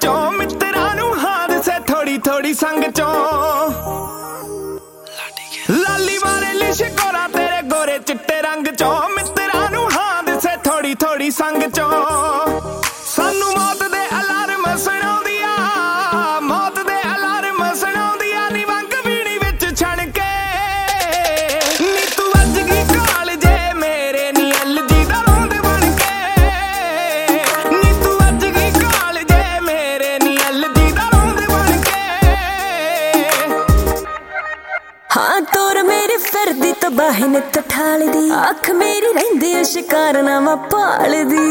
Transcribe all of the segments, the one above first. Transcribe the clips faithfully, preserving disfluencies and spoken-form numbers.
चों मित्रां नूं हां से थोड़ी थोड़ी संग चों लाली वाले लिशकोरा तेरे गोरे चिट्टे रंग चों मित्रां नूं हां से थोड़ी थोड़ी संग चों सानू मौत दे अलार्म सुणाउंदिया मौत दे अलार्म सुणाउंदिया नी वंग बीड़ी विच छण के नी तू अज गी काल जे मेरे नी अलजी दा रोंद बन के नी तू अज गी काल जे मेरे नी अलजी दा रोंद बन के हाँ तोर मेरी फिरदी तबाही ने तठाल दी अख मेरी रहिंदी शिकारनामा पाल दी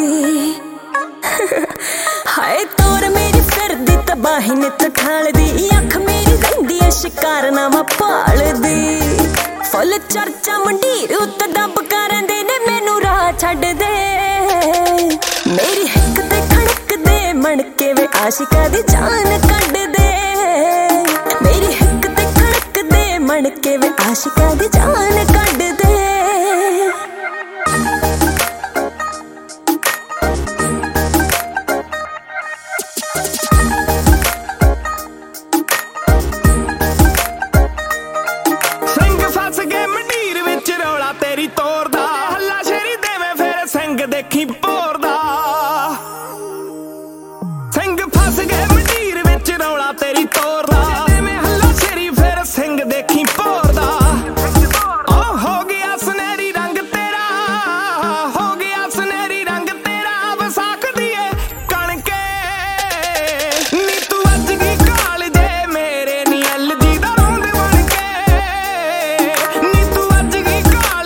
हाय तोर मेरी फिरदी तबाही ने तठाल दी अख मेरी रहिंदी शिकारनामा पाल दी फुल चर्चा मंडीर उत्ते दब करंदे ने मैनू राह छड्ड दे मेरी हिक ते खड़क दे मणके वे आशिका दी जान कढ दे मेरी हिक ते खड़क दे मणके वे आशिका दी जान कढ दे तेरी तोर दा हल्ला शेरी देवे फिर सिंह देखी भोर दा सिंह फस गए मंडीर विच रौला तेरी तोर दा देवे हल्ला शेरी फिर सिंह देखी भोर दा ओ हो गया सुनहरी रंग तेरा हो गया सुनहरी रंग तेरा वसाख दिए कणके नी तू अज गी काल जे मेरे नी अलजी दा रोंद बन के नी तू अज गी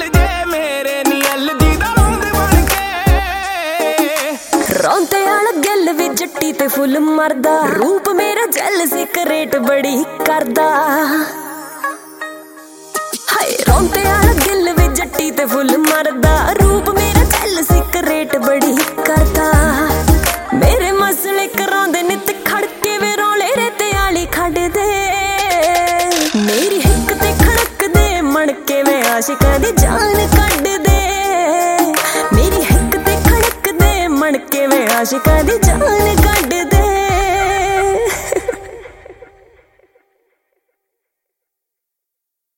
रौंते आला गल वी जट्टी ते फुल मरदा रूप मेरा जल सिकरेट बड़ी करदा हाय रौंते आला गल वी जट्टी ते फुल मरदा रूप मेरा जल सिकरेट बड़ी करदा मेरे मसले करांदे नित खड़के वे रौले रेते आली खड़ दे मेरी हिक ते खड़क दे मणके वे आशिका दी जान कढ दे मेरी हिक ते खड़क दे मणके वे आशिका दी जान कढ दे।